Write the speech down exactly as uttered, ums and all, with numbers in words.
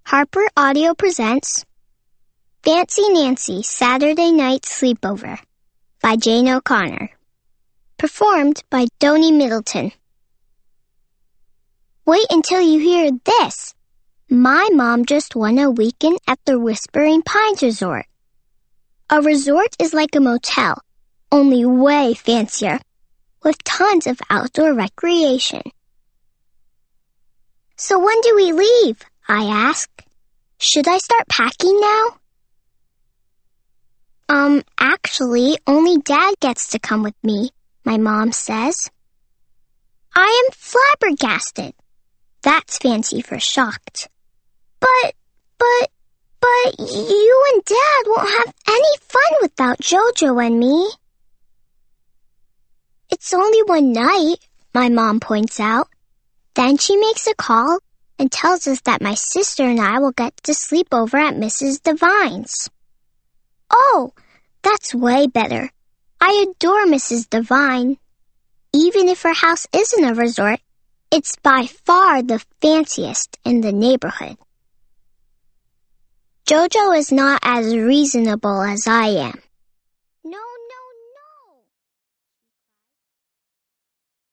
Harper Audio presents Fancy Nancy Saturday Night Sleepover by Jane O'Connor. Performed by Doni Middleton. Wait until you hear this. My mom just won a weekend at the Whispering Pines Resort. A resort is like a motel, only way fancier, with tons of outdoor recreation. So when do we leave? I ask. Should I start packing now? Um, actually, only Dad gets to come with me, my mom says. I am flabbergasted. That's fancy for shocked. But, but, but you and Dad won't have any fun without Jojo and me. It's only one night, my mom points out. Then she makes a call and tells us that my sister and I will get to sleep over at Missus Devine's. Oh, that's way better. I adore Missus Devine. Even if her house isn't a resort, it's by far the fanciest in the neighborhood. Jojo is not as reasonable as I am.